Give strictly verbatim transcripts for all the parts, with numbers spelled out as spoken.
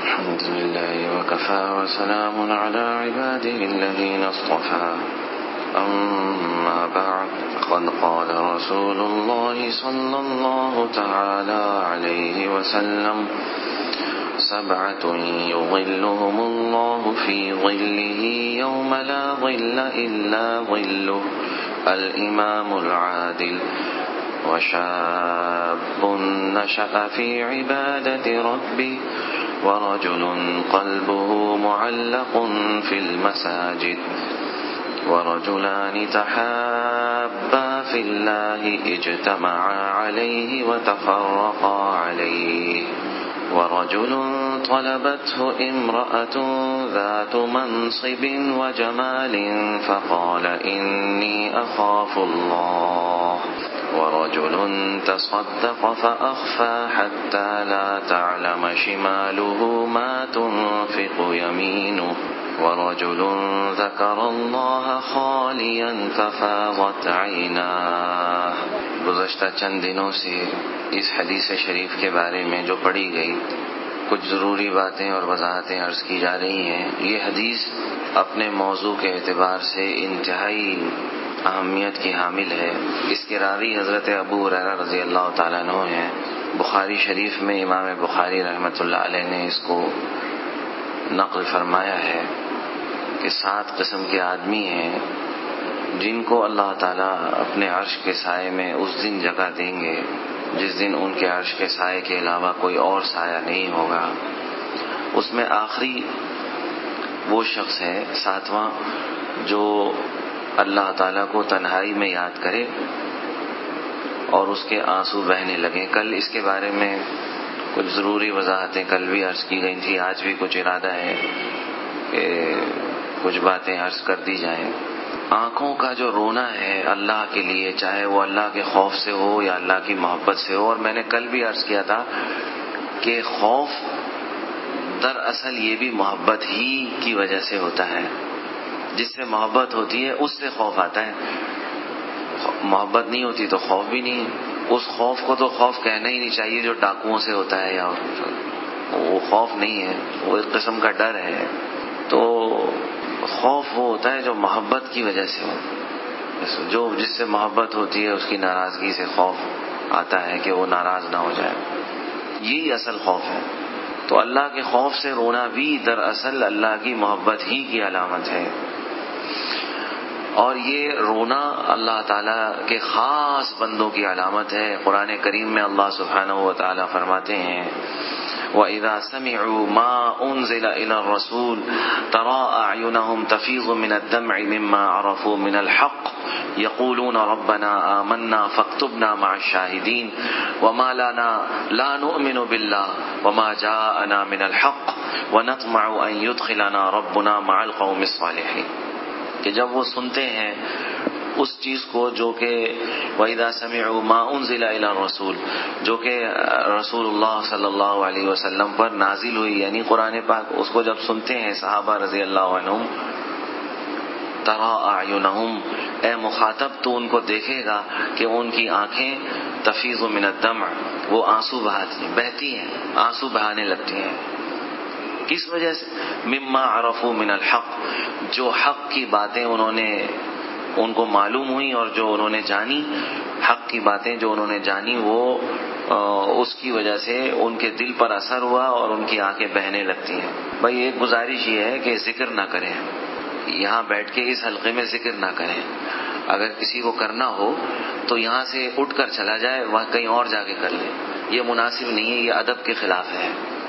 الحمد لله وكفى وسلام على عباده الذين اصطفى أما بعد فقد قال رسول الله صلى الله تعالى عليه وسلم سبعة يظلهم الله في ظله يوم لا ظل إلا ظله الإمام العادل وشاب نشأ في عبادة ربه ورجل قلبه معلق في المساجد ورجلان تحابا في الله اجتمعا عليه وتفرقا عليه ورجل طلبته امرأة ذات منصب وجمال فقال إني أخاف الله ورجل تصدق فأخفى حتى لا تعلم شماله ما تنفق يمينه ورجل ذكر الله خاليا ففاضت عيناه. گزشتہ چند دنوں سے اس حدیث شریف کے بارے میں جو پڑھی گئی کچھ ضروری باتیں اور وضاحتیں عرض کی جا رہی ہیں. یہ حدیث اپنے موضوع کے اعتبار سے انتہائی اہمیت کی حامل ہے. اس کے راوی حضرت ابو ہریرہ رضی اللہ تعالیٰ عنہ ہیں. بخاری شریف میں امام بخاری رحمۃ اللہ علیہ نے اس کو نقل فرمایا ہے کہ سات قسم کے آدمی ہیں جن کو اللہ تعالیٰ اپنے عرش کے سائے میں اس دن جگہ دیں گے جس دن ان کے عرش کے سائے کے علاوہ کوئی اور سایہ نہیں ہوگا. اس میں آخری وہ شخص ہے ساتواں جو اللہ تعالیٰ کو تنہائی میں یاد کرے اور اس کے آنسو بہنے لگے. کل اس کے بارے میں کچھ ضروری وضاحتیں کل بھی عرض کی گئی تھی. آج بھی کچھ ارادہ ہے کہ کچھ باتیں عرض کر دی جائیں. آنکھوں کا جو رونا ہے اللہ کے لیے، چاہے وہ اللہ کے خوف سے ہو یا اللہ کی محبت سے ہو، اور میں نے کل بھی عرض کیا تھا کہ خوف دراصل یہ بھی محبت ہی کی وجہ سے ہوتا ہے. جس سے محبت ہوتی ہے اس سے خوف آتا ہے. محبت نہیں ہوتی تو خوف بھی نہیں. اس خوف کو تو خوف کہنا ہی نہیں چاہیے جو ڈاکوؤں سے ہوتا ہے، یا وہ خوف نہیں ہے، وہ ایک قسم کا ڈر ہے. تو خوف وہ ہوتا ہے جو محبت کی وجہ سے ہو. جو جس سے محبت ہوتی ہے اس کی ناراضگی سے خوف آتا ہے کہ وہ ناراض نہ ہو جائے. یہی اصل خوف ہے. تو اللہ کے خوف سے رونا بھی دراصل اللہ کی محبت ہی کی علامت ہے. اور یہ رونا اللہ تعالیٰ کے خاص بندوں کی علامت ہے. قرآن کریم میں اللہ سبحانہ و تعالیٰ فرماتے ہیں وَإِذَا سَمِعُوا مَا أُنزِلَ إِلَى الرَّسُولِ تَرَى أَعْيُنَهُمْ تَفِيضُ مِنَ الدَّمْعِ مِمَّا عَرَفُوا مِنَ الْحَقِّ يَقُولُونَ رَبَّنَا آمَنَّا فَاكْتُبْنَا مَعَ الشَّاهِدِينَ وَمَا لَنَا لَا نُؤْمِنُ بِاللَّهِ وَمَا جَاءَنَا مِنَ الْحَقِّ وَنَطْمَعُ أَن يُدْخِلَنَا رَبُّنَا مَعَ الْقَوْمِ الصَّالِحِينَ. کہ جب وہ سنتے ہیں اس چیز کو جو کہ وَإِذَا سَمِعُوا مَا أُنزِلَ إِلَى الرَّسُولِ جو کہ رسول اللہ صلی اللہ علیہ وسلم پر نازل ہوئی، یعنی قرآن پاک، اس کو جب سنتے ہیں صحابہ رضی اللہ عنہم تَرَى أَعْيُنَهُمْ اے مخاطب تو ان کو دیکھے گا کہ ان کی آنکھیں تفیض من الدمع وہ آنسو بہاتی ہیں، بہتی ہیں، آنسو بہانے لگتی ہیں. کس وجہ سے؟ مما عرفوا من الحق جو حق کی باتیں انہوں نے ان کو معلوم ہوئی اور جو انہوں نے جانی، حق کی باتیں جو انہوں نے جانی وہ اس کی وجہ سے ان کے دل پر اثر ہوا اور ان کی آنکھیں بہنے لگتی ہیں. بھائی ایک گزارش یہ ہے کہ ذکر نہ کریں، یہاں بیٹھ کے اس حلقے میں ذکر نہ کریں. اگر کسی کو کرنا ہو تو یہاں سے اٹھ کر چلا جائے، وہاں کہیں اور جا کے کر لے. یہ مناسب نہیں ہے، یہ ادب کے خلاف ہے.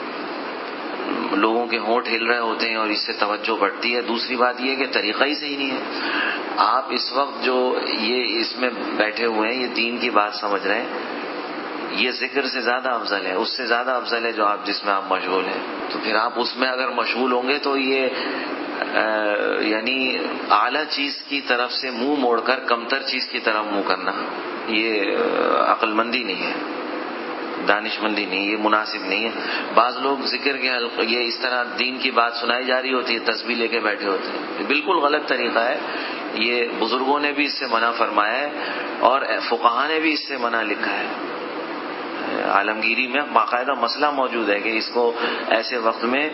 لوگوں کے ہونٹ ہل رہے ہوتے ہیں اور اس سے توجہ بڑھتی ہے. دوسری بات یہ کہ طریقہ ہی صحیح نہیں ہے. آپ اس وقت جو یہ اس میں بیٹھے ہوئے ہیں یہ دین کی بات سمجھ رہے ہیں، یہ ذکر سے زیادہ افضل ہے، اس سے زیادہ افضل ہے جو آپ جس میں آپ مشغول ہیں. تو پھر آپ اس میں اگر مشغول ہوں گے تو یہ یعنی اعلیٰ چیز کی طرف سے منہ موڑ کر کمتر چیز کی طرف منہ کرنا یہ عقل مندی نہیں ہے، دانش مندی نہیں، یہ مناسب نہیں ہے. بعض لوگ ذکر کے حلقے یہ اس طرح دین کی بات سنائی جا رہی ہوتی ہے، تسبیح لے کے بیٹھے ہوتے ہیں. بالکل غلط طریقہ ہے. یہ بزرگوں نے بھی اس سے منع فرمایا ہے اور فقہا نے بھی اس سے منع لکھا ہے. عالمگیری میں باقاعدہ مسئلہ موجود ہے کہ اس کو ایسے وقت میں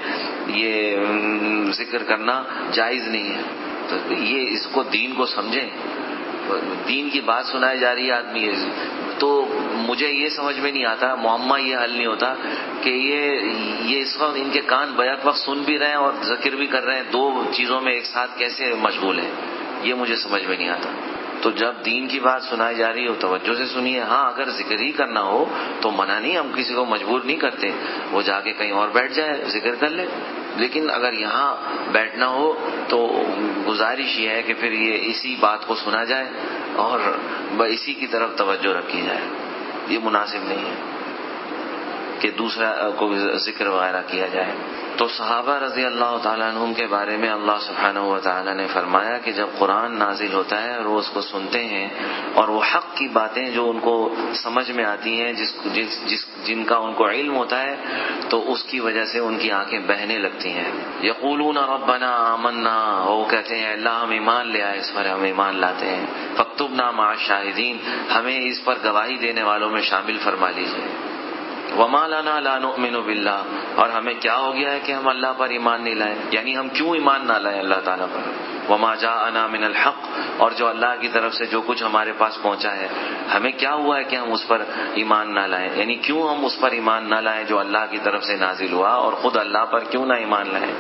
یہ ذکر کرنا جائز نہیں ہے. تو یہ اس کو دین کو سمجھیں. دین کی بات سنائی جا رہی ہے آدمی تو مجھے یہ سمجھ میں نہیں آتا, معمہ یہ حل نہیں ہوتا کہ یہ یہ اس وقت ان کے کان بیک وقت سن بھی رہے ہیں اور ذکر بھی کر رہے ہیں, دو چیزوں میں ایک ساتھ کیسے مشغول ہیں, یہ مجھے سمجھ میں نہیں آتا. تو جب دین کی بات سنائی جا رہی ہو توجہ سے سنیے. ہاں اگر ذکر ہی کرنا ہو تو منع نہیں, ہم کسی کو مجبور نہیں کرتے, وہ جا کے کہیں اور بیٹھ جائے ذکر کر لے. لیکن اگر یہاں بیٹھنا ہو تو گزارش یہ ہے کہ پھر یہ اسی بات کو سنا جائے اور اسی کی طرف توجہ رکھی جائے. یہ مناسب نہیں ہے کہ دوسرا کو ذکر وغیرہ کیا جائے. تو صحابہ رضی اللہ تعالیٰ عنہم کے بارے میں اللہ سبحانہ و تعالیٰ نے فرمایا کہ جب قرآن نازل ہوتا ہے اور وہ اس کو سنتے ہیں اور وہ حق کی باتیں جو ان کو سمجھ میں آتی ہیں, جس جس جس جن کا ان کو علم ہوتا ہے, تو اس کی وجہ سے ان کی آنکھیں بہنے لگتی ہیں. یقولون ربنا آمنا, وہ کہتے ہیں اللہ ہم ایمان لے آئے, اس پر ہم ایمان لاتے ہیں. فاکتبنا مع الشاہدین, ہمیں اس پر گواہی دینے والوں میں شامل فرما لیجیے. وما لنا لا نؤمن باللہ, اور ہمیں کیا ہو گیا ہے کہ ہم اللہ پر ایمان نہیں لائے, یعنی ہم کیوں ایمان نہ لائیں اللہ تعالیٰ پر. وما جاءنا من الحق, اور جو اللہ کی طرف سے جو کچھ ہمارے پاس پہنچا ہے ہمیں کیا ہوا ہے کہ ہم اس پر ایمان نہ لائیں, یعنی کیوں ہم اس پر ایمان نہ لائیں جو اللہ کی طرف سے نازل ہوا, اور خود اللہ پر کیوں نہ ایمان لائیں.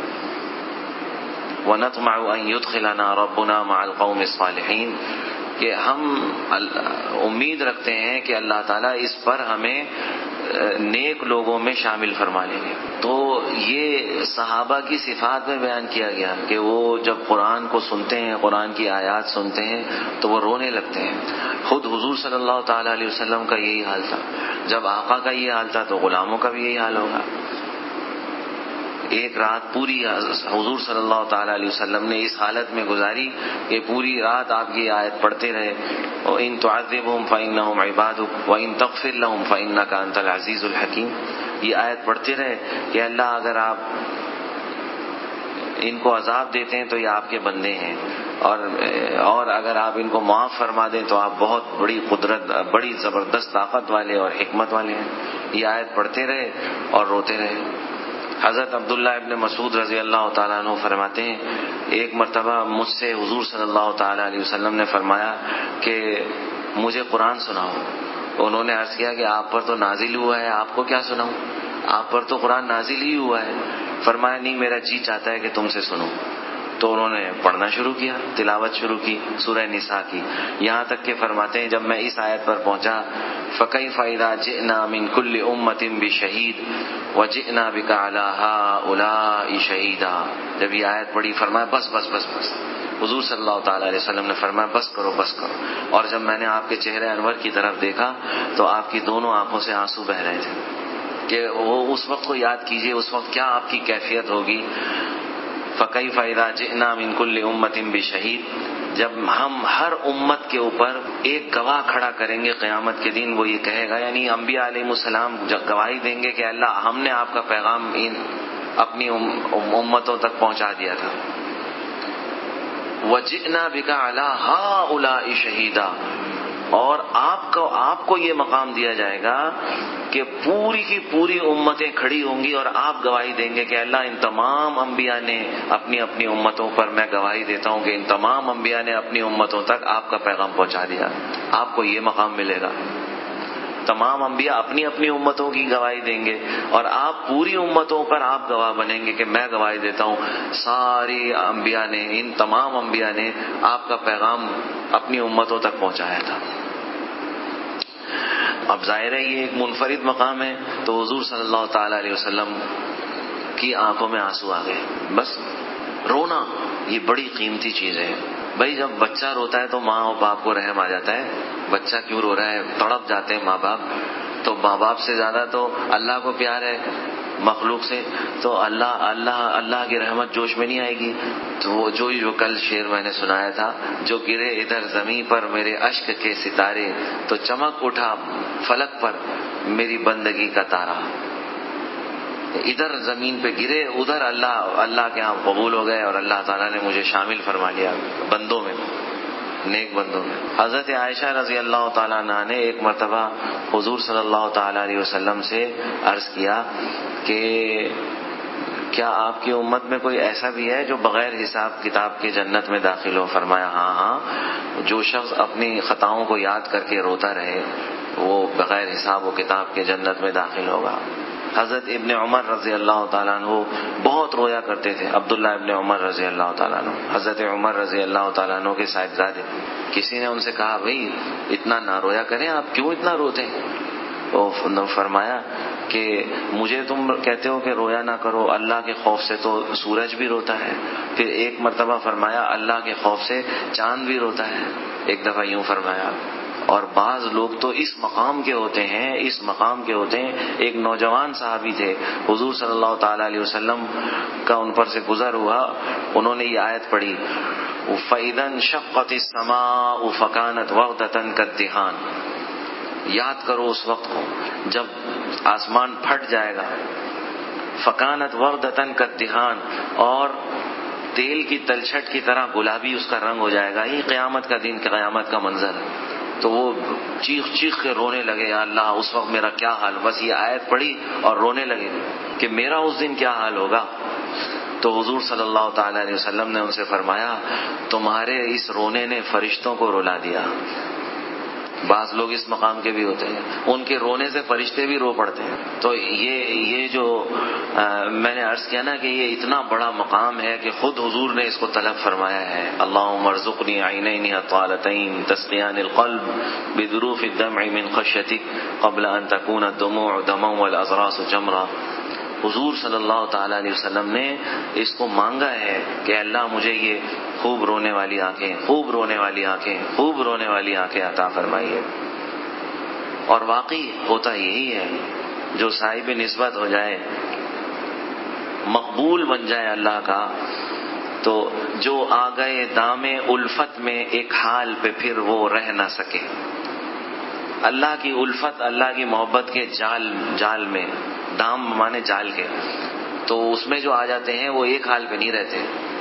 وَنَطْمَعُ أَن يُدْخِلَنَا رَبُّنَا مَعَ الْقَوْمِ الصَّالِحِينَ, کہ ہم امید رکھتے ہیں کہ اللہ تعالیٰ اس پر ہمیں نیک لوگوں میں شامل فرما لیں گے. تو یہ صحابہ کی صفات میں بیان کیا گیا کہ وہ جب قرآن کو سنتے ہیں, قرآن کی آیات سنتے ہیں تو وہ رونے لگتے ہیں. خود حضور صلی اللہ تعالیٰ علیہ وسلم کا یہی حال تھا. جب آقا کا یہ حال تھا تو غلاموں کا بھی یہی حال ہوگا. ایک رات پوری حضور صلی اللہ تعالیٰ علیہ وسلم نے اس حالت میں گزاری کہ پوری رات آپ کی آیت پڑھتے رہے, وَإِن تُعَذِّبْهُمْ فَإِنَّهُمْ عِبَادُكَ وَإِن تَغْفِرْ لَهُمْ فَإِنَّكَ أَنْتَ الْعَزِيزُ الْحَكِيمُ. یہ آیت پڑھتے رہے کہ اللہ اگر آپ ان کو عذاب دیتے ہیں تو یہ آپ کے بندے ہیں, اور اور اگر آپ ان کو معاف فرما دیں تو آپ بہت بڑی قدرت, بڑی زبردست طاقت والے اور حکمت والے ہیں. یہ آیت پڑھتے رہے اور روتے رہے. حضرت عبداللہ ابن مسعود رضی اللہ تعالیٰ عنہ فرماتے ہیں ایک مرتبہ مجھ سے حضور صلی اللہ تعالیٰ علیہ وسلم نے فرمایا کہ مجھے قرآن سناؤ. انہوں نے عرض کیا کہ آپ پر تو نازل ہوا ہے, آپ کو کیا سناؤں, آپ پر تو قرآن نازل ہی ہوا ہے. فرمایا نہیں, میرا جی چاہتا ہے کہ تم سے سنوں. تو انہوں نے پڑھنا شروع کیا, تلاوت شروع کی سورہ نساء کی, یہاں تک کہ فرماتے ہیں جب میں اس آیت پر پہنچا فَكَيْفَ إِذَا جِئْنَا مِن كُلِّ أُمَّةٍ بِشَهِيدٍ وَجِئْنَا بِكَ عَلَى هَؤُلَاءِ شَهِيدًا, جب یہ آیت پڑھی فرمایا بس بس بس بس. حضور صلی اللہ تعالیٰ علیہ وسلم نے فرمایا بس کرو بس کرو. اور جب میں نے آپ کے چہرے انور کی طرف دیکھا تو آپ کی دونوں آنکھوں سے آنسو بہ رہے تھے کہ وہ اس وقت کو یاد کیجئے, اس وقت کیا آپ کی کیفیت ہوگی. فَكَيْفَ إِذَا جِئْنَا مِن كُلِّ أُمَّةٍ بِشَهِيدٍ, جب ہم ہر امت کے اوپر ایک گواہ کھڑا کریں گے قیامت کے دن, وہ یہ کہے گا, یعنی انبیاء علیہ السلام جب گواہی دیں گے کہ اللہ ہم نے آپ کا پیغام ان اپنی امتوں تک پہنچا دیا تھا. وَجِئْنَا بِكَ عَلَى هَؤُلَاءِ شَهِيدًا, اور آپ کو آپ کو یہ مقام دیا جائے گا کہ پوری کی پوری امتیں کھڑی ہوں گی اور آپ گواہی دیں گے کہ اللہ ان تمام انبیاء نے اپنی اپنی امتوں پر, میں گواہی دیتا ہوں کہ ان تمام انبیاء نے اپنی امتوں تک آپ کا پیغام پہنچا دیا. آپ کو یہ مقام ملے گا. تمام انبیاء اپنی اپنی امتوں کی گواہی دیں گے اور آپ پوری امتوں پر آپ گواہ بنیں گے کہ میں گواہی دیتا ہوں ساری انبیاء نے, ان تمام انبیاء نے آپ کا پیغام اپنی امتوں تک پہنچایا تھا. اب ظاہر ہے یہ ایک منفرد مقام ہے, تو حضور صلی اللہ تعالی علیہ وسلم کی آنکھوں میں آنسو آ گئے. بس رونا یہ بڑی قیمتی چیز ہے. بھائی جب بچہ روتا ہے تو ماں اور باپ کو رحم آ جاتا ہے, بچہ کیوں رو رہا ہے, تڑپ جاتے ہیں ماں باپ. تو ماں باپ سے زیادہ تو اللہ کو پیار ہے مخلوق سے, تو اللہ اللہ اللہ کی رحمت جوش میں نہیں آئے گی. تو وہ جو جو کل شعر میں نے سنایا تھا, جو گرے ادھر زمین پر میرے اشک کے ستارے, تو چمک اٹھا فلک پر میری بندگی کا تارا. ادھر زمین پہ گرے, ادھر اللہ اللہ کے ہاں قبول ہو گئے اور اللہ تعالیٰ نے مجھے شامل فرما لیا بندوں میں. نیک بندوں میں. حضرت عائشہ رضی اللہ تعالیٰ عنہ نے ایک مرتبہ حضور صلی اللہ تعالیٰ علیہ وسلم سے عرض کیا کہ کیا آپ کی امت میں کوئی ایسا بھی ہے جو بغیر حساب کتاب کے جنت میں داخل ہو؟ فرمایا ہاں ہاں، جو شخص اپنی خطاؤں کو یاد کر کے روتا رہے وہ بغیر حساب و کتاب کے جنت میں داخل ہوگا. حضرت ابن عمر رضی اللہ تعالیٰ عنہ بہت رویا کرتے تھے. عبداللہ ابن عمر رضی اللہ تعالیٰ عنہ حضرت عمر رضی اللہ تعالیٰ عنہ کے صاحبزادے. کسی نے ان سے کہا بھئی اتنا نہ رویا کریں، آپ کیوں اتنا روتے ہیں؟ تو فرمایا کہ مجھے تم کہتے ہو کہ رویا نہ کرو، اللہ کے خوف سے تو سورج بھی روتا ہے. پھر ایک مرتبہ فرمایا اللہ کے خوف سے چاند بھی روتا ہے. ایک دفعہ یوں فرمایا. اور بعض لوگ تو اس مقام کے ہوتے ہیں اس مقام کے ہوتے ہیں ایک نوجوان صحابی تھے، حضور صلی اللہ تعالیٰ علیہ وسلم کا ان پر سے گزر ہوا، انہوں نے یہ آیت پڑھی فَإِذَا انشَقَّتِ السَّمَاءُ فَكَانَتْ وَرْدَةً كَالدِّهَانِ. یاد کرو اس وقت کو جب آسمان پھٹ جائے گا. فَكَانَتْ وَرْدَةً كَالدِّهَانِ، اور تیل کی تلچھٹ کی طرح گلابی اس کا رنگ ہو جائے گا. یہ قیامت کا دن، قیامت کا منظر ہے. تو وہ چیخ چیخ کے رونے لگے، یا اللہ اس وقت میرا کیا حال. بس یہ آیت پڑھی اور رونے لگے کہ میرا اس دن کیا حال ہوگا. تو حضور صلی اللہ تعالی علیہ وسلم نے ان سے فرمایا تمہارے اس رونے نے فرشتوں کو رلا دیا. بعض لوگ اس مقام کے بھی ہوتے ہیں، ان کے رونے سے فرشتے بھی رو پڑتے ہیں. تو یہ یہ جو آ, میں نے عرض کیا نا کہ یہ اتنا بڑا مقام ہے کہ خود حضور نے اس کو طلب فرمایا ہے. اللہم ارزقنی عینین طالتین تسقیان القلب بذروف الدمع من خشیتک قبل ان تکون الدموع دما والازراس جمرا. حضور صلی اللہ تعالی علیہ وسلم نے اس کو مانگا ہے کہ اللہ مجھے یہ خوب رونے والی آنکھیں خوب رونے والی آنکھیں خوب رونے والی آنکھیں عطا فرمائیے. اور واقعی ہوتا یہی ہے، جو صاحب نسبت ہو جائے، مقبول بن جائے اللہ کا، تو جو آ گئے دام الفت میں ایک حال پہ پھر وہ رہ نہ سکے. اللہ کی الفت، اللہ کی محبت کے جال جال میں، دام مانے جال کے، تو اس میں جو آ جاتے ہیں وہ ایک حال پہ نہیں رہتے.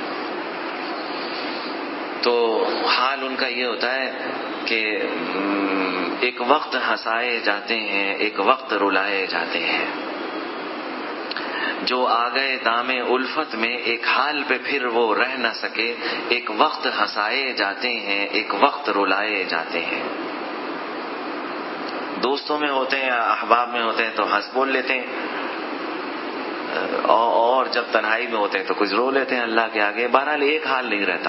تو حال ان کا یہ ہوتا ہے کہ ایک وقت ہنسائے جاتے ہیں، ایک وقت رلائے جاتے ہیں. جو آ گئے دام الفت میں ایک حال پہ پھر وہ رہ نہ سکے، ایک وقت ہنسائے جاتے ہیں، ایک وقت رلائے جاتے ہیں. دوستوں میں ہوتے ہیں، احباب میں ہوتے ہیں تو ہنس بول لیتے ہیں، اور جب تنہائی میں ہوتے ہیں تو کچھ رو لیتے ہیں اللہ کے آگے. بہرحال ایک حال نہیں رہتا.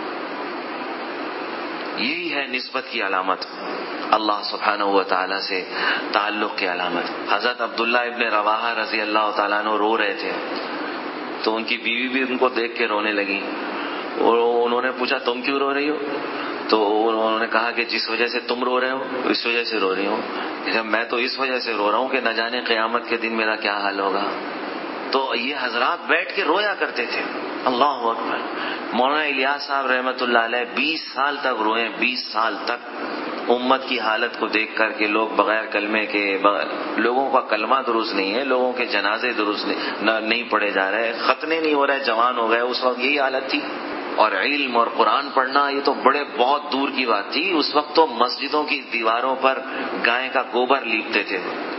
یہی ہے نسبت کی علامت، اللہ سبحانہ و تعالیٰ سے تعلق کی علامت. حضرت عبداللہ ابن رواحہ رضی اللہ تعالیٰ عنہ رو رہے تھے تو ان کی بیوی بھی ان کو دیکھ کے رونے لگی. اور انہوں نے پوچھا تم کیوں رو رہی ہو؟ تو انہوں نے کہا کہ جس وجہ سے تم رو رہے ہو اس وجہ سے رو رہی ہوں. میں تو اس وجہ سے رو رہا ہوں کہ نہ جانے قیامت کے دن میرا کیا حال ہوگا. تو یہ حضرات بیٹھ کے رویا کرتے تھے. اللہ اکبر. مولانا الیاس صاحب رحمۃ اللہ علیہ بیس سال تک روئے، بیس سال تک امت کی حالت کو دیکھ کر کے لوگ بغیر کلمے کے، لوگوں کا کلمہ درست نہیں ہے، لوگوں کے جنازے درست نہیں پڑھے جا رہے، ختنے نہیں ہو رہے، جوان ہو گئے. اس وقت یہی حالت تھی. اور علم اور قرآن پڑھنا یہ تو بڑے بہت دور کی بات تھی. اس وقت تو مسجدوں کی دیواروں پر گائے کا گوبر لیپتے تھے.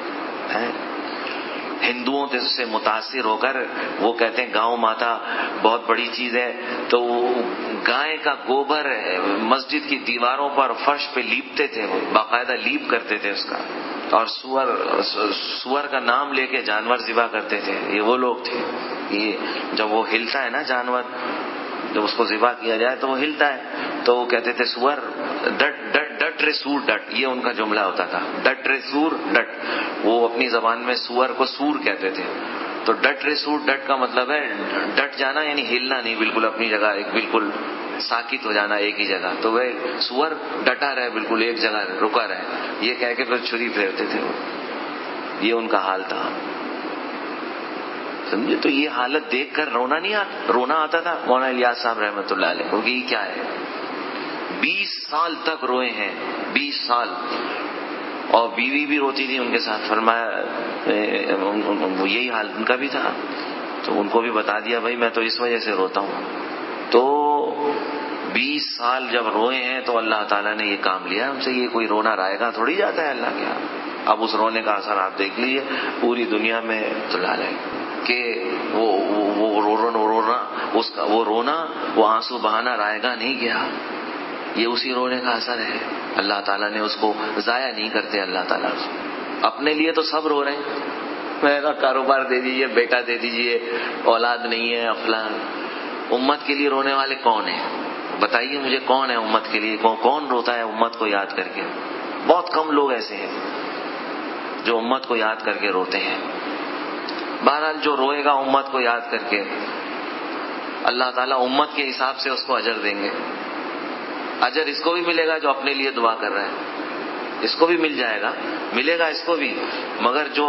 ہندوؤں سے متاثر ہو کر وہ کہتے ہیں گاؤں ماتا بہت بڑی چیز ہے، تو گائے کا گوبر مسجد کی دیواروں پر فرش پہ لیپتے تھے، وہ باقاعدہ لیپ کرتے تھے اس کا. اور سور سور کا نام لے کے جانور ذبح کرتے تھے. یہ وہ لوگ تھے. یہ جب وہ ہلتا ہے نا جانور، جب اس کو ذبح کیا جائے تو وہ ہلتا ہے، تو وہ کہتے تھے سور ڈٹ ڈٹ ڈٹ رے سور ڈٹ. یہ ان کا جملہ ہوتا تھا، ڈٹ رے سور ڈٹ. وہ اپنی زبان میں سور کو سور کہتے تھے. تو ڈٹ رے سور ڈٹ کا مطلب ہے ڈٹ جانا، یعنی ہلنا نہیں، بالکل اپنی جگہ ایک بالکل ساکت ہو جانا ایک ہی جگہ. تو وہ سور ڈٹا رہے، بالکل ایک جگہ رکا رہے، یہ کہہ کے پھر چھری پھیرتے تھے. یہ ان کا حال تھا. سمجھے؟ تو یہ حالت دیکھ کر رونا نہیں آتا، رونا آتا تھا مولانا الیاس صاحب رحمۃ اللہ علیہ کو. یہ کیا ہے؟ بیس سال تک روئے ہیں، بیس سال. اور بیوی بھی روتی تھی ان کے ساتھ. فرمایا وہ یہی حال ان کا بھی تھا. تو ان کو بھی بتا دیا بھائی میں تو اس وجہ سے روتا ہوں. تو بیس سال جب روئے ہیں تو اللہ تعالیٰ نے یہ کام لیا ہم سے. یہ کوئی رونا رائے گا تھوڑی جاتا ہے اللہ کے یہاں. اب اس رونے کا اثر آپ دیکھ لیجیے پوری دنیا میں چلا لیں کہ وہ وہ رونا اس کا وہ رونا وہ آنسو بہانا رائے گا نہیں گیا. یہ اسی رونے کا اثر ہے. اللہ تعالیٰ نے اس کو ضائع نہیں کرتے. اللہ تعالیٰ اپنے لیے تو سب رو رہے ہیں, میرا کاروبار دے دیجئے, بیٹا دے دیجئے, اولاد نہیں ہے, افلان. امت کے لیے رونے والے کون ہیں بتائیے مجھے؟ کون ہے امت کے لیے؟ کون روتا ہے امت کو یاد کر کے؟ بہت کم لوگ ایسے ہیں جو امت کو یاد کر کے روتے ہیں. بہرحال جو روئے گا امت کو یاد کر کے, اللہ تعالیٰ امت کے حساب سے اس کو اجر دیں گے. اجر اس کو بھی ملے گا جو اپنے لیے دعا کر رہا ہے, اس کو بھی مل جائے گا, ملے گا اس کو بھی. مگر جو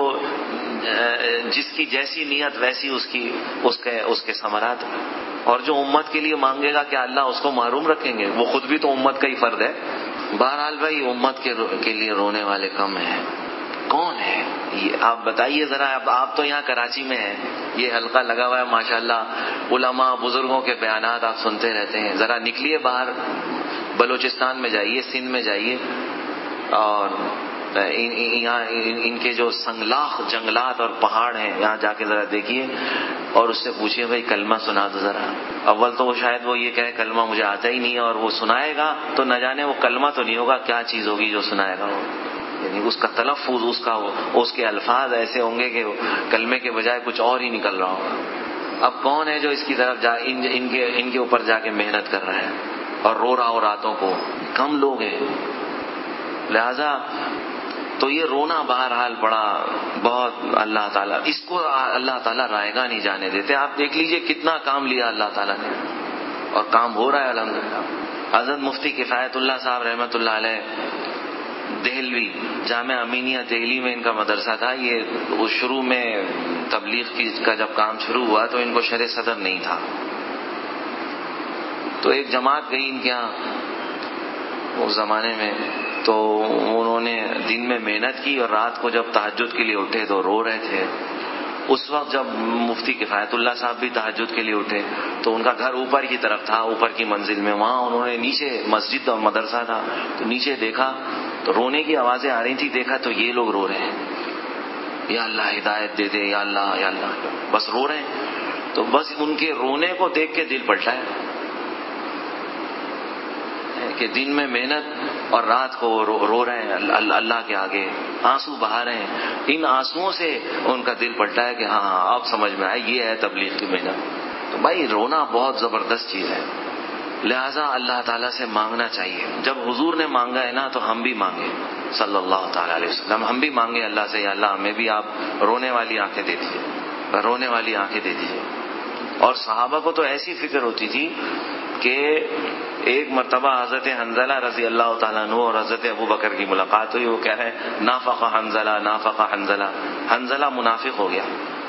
جس کی جیسی نیت ویسی اس کی اس کے اس کے ثمرات. اور جو امت کے لیے مانگے گا کہ اللہ اس کو محروم رکھیں گے, وہ خود بھی تو امت کا ہی فرد ہے. بہرحال بھائی امت کے کے لیے رونے والے کم ہیں. کون ہے یہ آپ بتائیے ذرا. اب آپ تو یہاں کراچی میں ہیں, یہ حلقہ لگا ہوا ہے ماشاءاللہ, علماء بزرگوں کے بیانات آپ سنتے رہتے ہیں. ذرا نکلیے باہر, بلوچستان میں جائیے, سندھ میں جائیے, اور یہاں ان کے جو سنگلاخ جنگلات اور پہاڑ ہیں یہاں جا کے ذرا دیکھیے اور اس سے پوچھیے بھائی کلمہ سنا دو ذرا. اول تو وہ شاید وہ یہ کہے کلمہ مجھے آتا ہی نہیں ہے, اور وہ سنائے گا تو نہ جانے وہ کلمہ تو نہیں ہوگا, کیا چیز ہوگی جو سنائے گا وہ. یعنی اس کا تلفظ, اس کا اس کے الفاظ ایسے ہوں گے کہ کلمے کے بجائے کچھ اور ہی نکل رہا ہوگا. اب کون ہے جو اس کی طرف جا ان, ان کے ان کے اوپر جا کے محنت کر رہا ہے اور رو رہا ہو راتوں کو؟ کم لوگ ہیں. لہذا تو یہ رونا بہرحال بڑا بہت اللہ تعالیٰ اس کو اللہ تعالیٰ رائے گا نہیں جانے دیتے. آپ دیکھ لیجئے کتنا کام لیا اللہ تعالیٰ نے, اور کام ہو رہا ہے الحمدللہ. حضرت مفتی کفایت اللہ صاحب رحمۃ اللہ علیہ دہلوی, جامعہ امینیہ دہلی میں ان کا مدرسہ تھا. یہ شروع میں تبلیغ کی کا جب کام شروع ہوا تو ان کو شرح صدر نہیں تھا, تو ایک جماعت گئی ان کے یہاں اس زمانے میں, تو انہوں نے دن میں محنت کی اور رات کو جب تہجد کے لیے اٹھے تو رو رہے تھے. اس وقت جب مفتی کفایت اللہ صاحب بھی تہجد کے لیے اٹھے تو ان کا گھر اوپر کی طرف تھا, اوپر کی منزل میں. وہاں انہوں نے نیچے مسجد اور مدرسہ تھا تو نیچے دیکھا تو رونے کی آوازیں آ رہی تھی. دیکھا تو یہ لوگ رو رہے ہیں, یا اللہ ہدایت دے دے, یا اللہ یا اللہ, بس رو رہے ہیں. تو بس ان کے رونے کو دیکھ کے دل پلٹا ہے کہ دن میں محنت اور رات کو رو, رو رہے ہیں اللہ کے آگے, آنسو بہا رہے ہیں. ان آنسوؤں سے ان کا دل پلٹا ہے کہ ہاں ہاں اب سمجھ میں آئے یہ ہے تبلیغ کی محنت. تو بھائی رونا بہت زبردست چیز ہے. لہذا اللہ تعالیٰ سے مانگنا چاہیے. جب حضور نے مانگا ہے نا تو ہم بھی مانگے صلی اللہ تعالیٰ علیہ وسلم, ہم بھی مانگے اللہ سے, یا اللہ ہمیں بھی آپ رونے والی آنکھیں دے دیجیے, رونے والی آنکھیں دے دیجیے. اور صحابہ کو تو ایسی فکر ہوتی تھی کہ ایک مرتبہ حضرت حنظلہ رضی اللہ تعالیٰ عنہ اور حضرت ابو بکر کی ملاقات ہوئی. وہ کہہ رہے ہیں نافق حنظلہ نافق حنظلہ, حنظلہ منافق ہو گیا.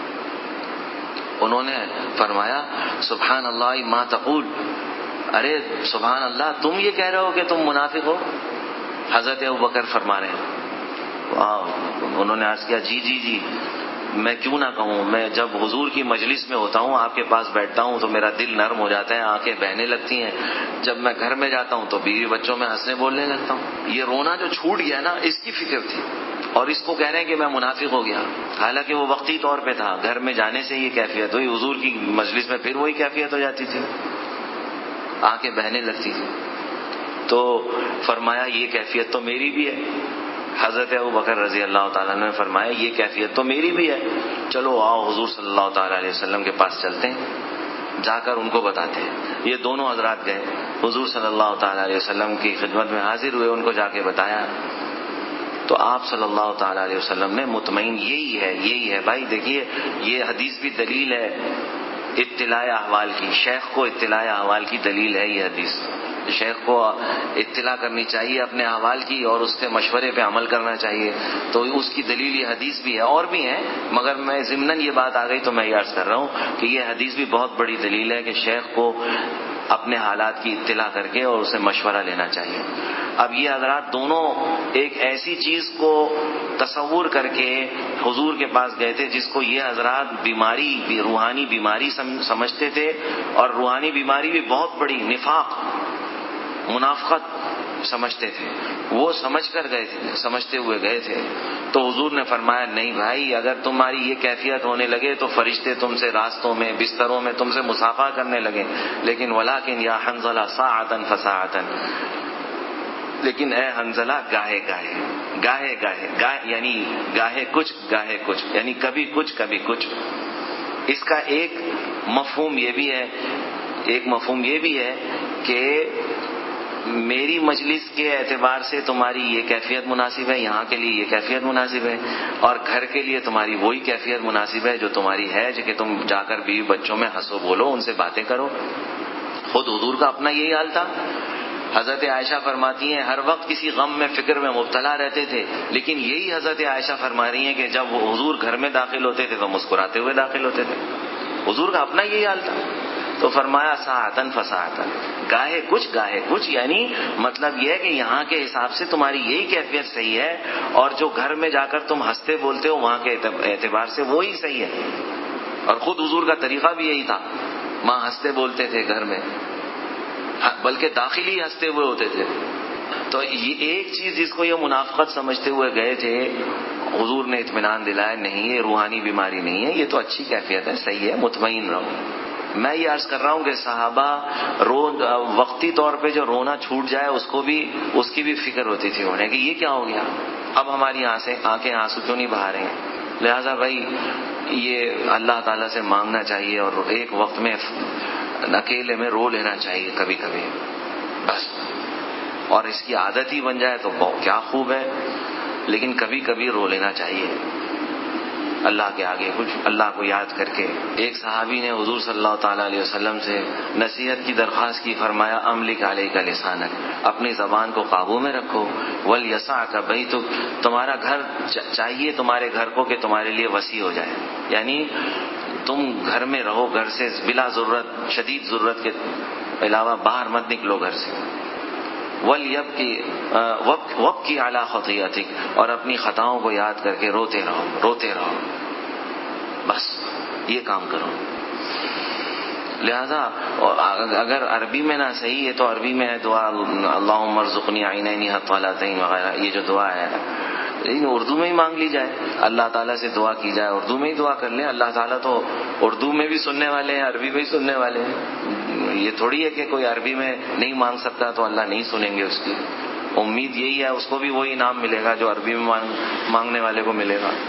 انہوں نے فرمایا سبحان اللہ ما تقول, ارے سبحان اللہ تم یہ کہہ رہے ہو کہ تم منافق ہو؟ حضرت ابو بکر فرما رہے ہیں. انہوں نے عرض کیا جی جی جی میں کیوں نہ کہوں, میں جب حضور کی مجلس میں ہوتا ہوں آپ کے پاس بیٹھتا ہوں تو میرا دل نرم ہو جاتا ہے, آنکھیں بہنے لگتی ہیں. جب میں گھر میں جاتا ہوں تو بیوی بچوں میں ہنسنے بولنے لگتا ہوں. یہ رونا جو چھوٹ گیا نا اس کی فکر تھی, اور اس کو کہہ رہے ہیں کہ میں منافق ہو گیا. حالانکہ وہ وقتی طور پہ تھا, گھر میں جانے سے یہ کیفیت ہوئی, حضور کی مجلس میں پھر وہی کیفیت ہو جاتی تھی, آنکھیں بہنے لگتی تھی. تو فرمایا یہ کیفیت تو میری بھی ہے. حضرت ابو بکر رضی اللہ تعالیٰ نے فرمایا یہ کیفیت تو میری بھی ہے, چلو آؤ حضور صلی اللہ تعالیٰ علیہ وسلم کے پاس چلتے ہیں, جا کر ان کو بتاتے ہیں. یہ دونوں حضرات گئے, حضور صلی اللہ تعالیٰ علیہ وسلم کی خدمت میں حاضر ہوئے, ان کو جا کے بتایا. تو آپ صلی اللہ تعالیٰ علیہ وسلم نے مطمئن یہی ہے یہی ہے بھائی دیکھیے یہ حدیث بھی دلیل ہے اطلاع احوال کی, شیخ کو اطلاع احوال کی دلیل ہے یہ حدیث. شیخ کو اطلاع کرنی چاہیے اپنے احوال کی اور اس کے مشورے پہ عمل کرنا چاہیے, تو اس کی دلیل یہ حدیث بھی ہے. اور بھی ہیں مگر میں ضمناً یہ بات آ گئی تو میں یہ عرض کر رہا ہوں کہ یہ حدیث بھی بہت بڑی دلیل ہے کہ شیخ کو اپنے حالات کی اطلاع کر کے اور اسے مشورہ لینا چاہیے۔ اب یہ حضرات دونوں ایک ایسی چیز کو تصور کر کے حضور کے پاس گئے تھے جس کو یہ حضرات بیماری بھی روحانی بیماری سمجھتے تھے، اور روحانی بیماری بھی بہت بڑی نفاق منافقت سمجھتے تھے، وہ سمجھ کر گئے تھے، سمجھتے ہوئے گئے تھے۔ تو حضور نے فرمایا نہیں بھائی، اگر تمہاری یہ کیفیت ہونے لگے تو فرشتے تم سے راستوں میں بستروں میں تم سے مصافحہ کرنے لگے، لیکن ولیکن یا حنظلہ ساعتن فساعتن، لیکن اے حنظلہ گاہے گاہے گاہے گاہے گاہے یعنی گاہے کچھ گاہے کچھ، یعنی کبھی کچھ کبھی کچھ۔ اس کا ایک مفہوم یہ بھی ہے ایک مفہوم یہ بھی ہے کہ میری مجلس کے اعتبار سے تمہاری یہ کیفیت مناسب ہے، یہاں کے لیے یہ کیفیت مناسب ہے، اور گھر کے لیے تمہاری وہی کیفیت مناسب ہے جو تمہاری ہے، جو کہ تم جا کر بیوی بچوں میں ہنسو بولو، ان سے باتیں کرو۔ خود حضور کا اپنا یہی حال تھا۔ حضرت عائشہ فرماتی ہیں ہر وقت کسی غم میں فکر میں مبتلا رہتے تھے، لیکن یہی حضرت عائشہ فرما رہی ہیں کہ جب وہ حضور گھر میں داخل ہوتے تھے تو مسکراتے ہوئے داخل ہوتے تھے۔ حضور کا اپنا یہی حال تھا۔ تو فرمایا ساعتن فساعتن، گاہے کچھ گاہے کچھ، یعنی مطلب یہ ہے کہ یہاں کے حساب سے تمہاری یہی کیفیت صحیح ہے، اور جو گھر میں جا کر تم ہنستے بولتے ہو وہاں کے اعتبار سے وہی صحیح ہے۔ اور خود حضور کا طریقہ بھی یہی تھا، ماں ہنستے بولتے تھے گھر میں، بلکہ داخلی ہنستے ہوئے ہوتے تھے۔ تو یہ ایک چیز جس کو یہ منافقت سمجھتے ہوئے گئے تھے، حضور نے اطمینان دلایا نہیں یہ روحانی بیماری نہیں ہے، یہ تو اچھی کیفیت ہے، صحیح ہے، مطمئن رہو۔ میں یہ عرض کر رہا ہوں کہ صحابہ رو وقتی طور پہ جو رونا چھوٹ جائے اس کو بھی اس کی بھی فکر ہوتی تھی انہیں کہ یہ کیا ہو گیا، اب ہماری آنکھیں آنسو کیوں نہیں بہا رہے ہیں۔ لہذا بھائی یہ اللہ تعالیٰ سے مانگنا چاہیے اور ایک وقت میں اکیلے میں رو لینا چاہیے کبھی کبھی بس، اور اس کی عادت ہی بن جائے تو کیا خوب ہے، لیکن کبھی کبھی رو لینا چاہیے اللہ کے آگے کچھ اللہ کو یاد کر کے۔ ایک صحابی نے حضور صلی اللہ تعالیٰ علیہ وسلم سے نصیحت کی درخواست کی، فرمایا املک علیک لسانک، اپنی زبان کو قابو میں رکھو، ولیسعک بیتک، تمہارا گھر چاہیے تمہارے گھر کو کہ تمہارے لیے وسیع ہو جائے، یعنی تم گھر میں رہو، گھر سے بلا ضرورت شدید ضرورت کے علاوہ باہر مت نکلو گھر سے۔ وَلْيَبْكِ وَابْكِ عَلَى خَطِيئَتِكَ، اور اپنی خطاؤں کو یاد کر کے روتے رہو روتے رہو بس یہ کام کرو۔ لہذا اگر عربی میں نہ صحیح ہے تو عربی میں ہے دعا اللہم ارزقنی عینین حطالتین وغیرہ، یہ جو دعا ہے لیکن اردو میں ہی مانگ لی جائے، اللہ تعالیٰ سے دعا کی جائے، اردو میں ہی دعا کر لیں، اللہ تعالیٰ تو اردو میں بھی سننے والے ہیں، عربی میں ہی سننے والے ہیں۔ یہ تھوڑی ہے کہ کوئی عربی میں نہیں مانگ سکتا تو اللہ نہیں سنیں گے اس کی، امید یہی ہے اس کو بھی وہی انعام ملے گا جو عربی میں مانگنے والے کو ملے گا۔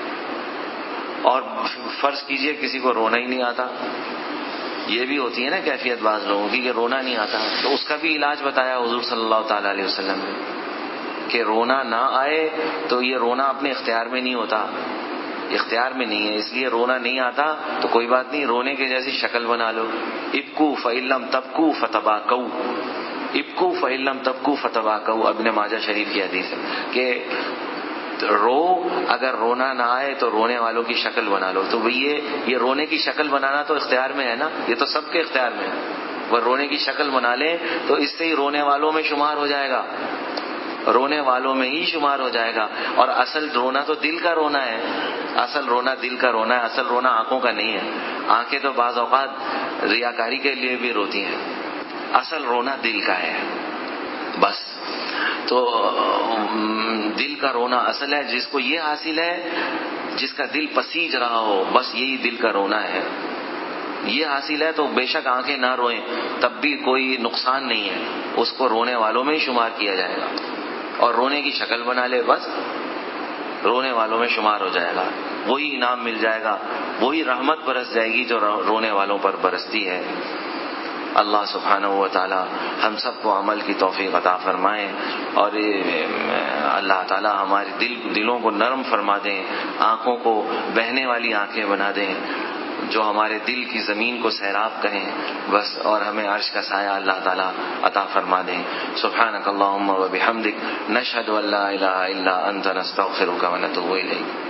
اور فرض کیجئے کسی کو رونا ہی نہیں آتا، یہ بھی ہوتی ہے نا کیفیت بعض لوگوں کی کہ رونا نہیں آتا، تو اس کا بھی علاج بتایا حضور صلی اللہ تعالیٰ علیہ وسلم نے کہ رونا نہ آئے تو یہ رونا اپنے اختیار میں نہیں ہوتا، اختیار میں نہیں ہے، اس لیے رونا نہیں آتا تو کوئی بات نہیں، رونے کے جیسی شکل بنا لو، ابکو فإن لم تبکو فتباکو، ابکو فإن لم تبکو فتباکو، ابن ماجہ شریف کی حدیث ہے کہ رو اگر رونا نہ آئے تو رونے والوں کی شکل بنا لو۔ تو یہ یہ رونے کی شکل بنانا تو اختیار میں ہے نا، یہ تو سب کے اختیار میں ہے، وہ رونے کی شکل بنا لیں تو اس سے ہی رونے والوں میں شمار ہو جائے گا، رونے والوں میں ہی شمار ہو جائے گا۔ اور اصل رونا تو دل کا رونا ہے، اصل رونا دل کا رونا ہے، اصل رونا آنکھوں کا نہیں ہے۔ آنکھیں تو بعض اوقات ریاکاری کے لیے بھی روتی ہیں، اصل رونا دل کا ہے بس۔ تو دل کا رونا اصل ہے، جس کو یہ حاصل ہے، جس کا دل پسیج رہا ہو، بس یہی دل کا رونا ہے۔ یہ حاصل ہے تو بے شک آنکھیں نہ روئیں تب بھی کوئی نقصان نہیں ہے، اس کو رونے والوں میں ہی شمار کیا جائے گا، اور رونے کی شکل بنا لے بس رونے والوں میں شمار ہو جائے گا، وہی انعام مل جائے گا، وہی رحمت برس جائے گی جو رونے والوں پر برستی ہے۔ اللہ سبحانہ و تعالی ہم سب کو عمل کی توفیق عطا فرمائیں، اور اللہ تعالی ہمارے دل دلوں کو نرم فرما دیں، آنکھوں کو بہنے والی آنکھیں بنا دیں، جو ہمارے دل کی زمین کو سیراب کریں بس، اور ہمیں عرش کا سایہ اللہ تعالی عطا فرما دیں۔ سبحانک اللہم و بحمدک، نشہد ان لا الہ الا انت، نستغفرک و نتوب الیک۔